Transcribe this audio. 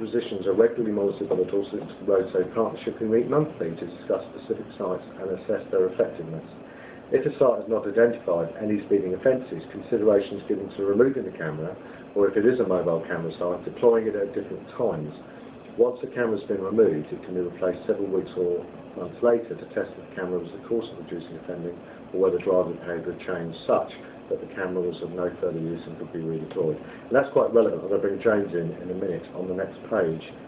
acquisitions are regularly monitored by the Dorset Road Safe Partnership, who meet monthly to discuss specific sites and assess their effectiveness. If a site has not identified any speeding offences, consideration is given to removing the camera, or if it is a mobile camera site, deploying it at different times. Once the camera has been removed, it can be replaced several weeks or months later to test if the camera was the cause of reducing offending, or whether driver behaviour had changed such that the camera was of no further use and could be redeployed. And that's quite relevant. I'm going to bring James in a minute on the next page